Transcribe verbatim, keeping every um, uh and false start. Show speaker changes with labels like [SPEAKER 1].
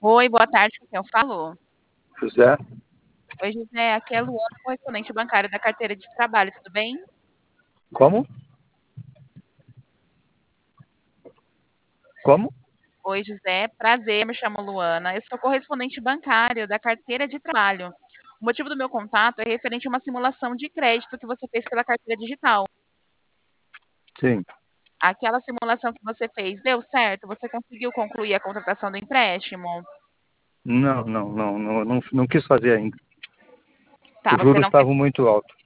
[SPEAKER 1] Oi, boa tarde, com quem eu falo?
[SPEAKER 2] José,
[SPEAKER 1] Oi, José, aqui é Luana, correspondente bancária da carteira de trabalho, tudo bem?
[SPEAKER 2] como? Como?
[SPEAKER 1] Oi, José, prazer, me chamo Luana, eu sou correspondente bancário da carteira de trabalho. O motivo do meu contato é referente a uma simulação de crédito que você fez pela carteira digital.
[SPEAKER 2] Sim.
[SPEAKER 1] Aquela simulação que você fez deu certo? Você conseguiu concluir a contratação do empréstimo?
[SPEAKER 2] Não, não, não, não, não, não quis fazer ainda.
[SPEAKER 1] Tá,
[SPEAKER 2] Os
[SPEAKER 1] você
[SPEAKER 2] juros
[SPEAKER 1] não quis.
[SPEAKER 2] estavam muito altos.